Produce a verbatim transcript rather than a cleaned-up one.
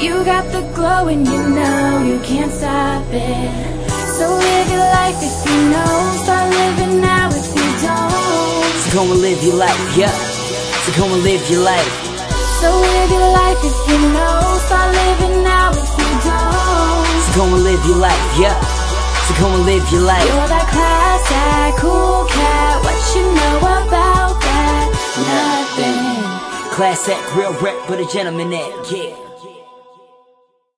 You got the glow and you know you can't stop it. So live your life if you know, start living now if you don't. So come and live your life, yeah. So come and live your life. So live your life if you know, start living now if you don't. So come and live your life, yeah. So come and live your life. You're that class act, cool cat, what you know about that? Nothing. Class act, real rep, but a gentleman at, yeah.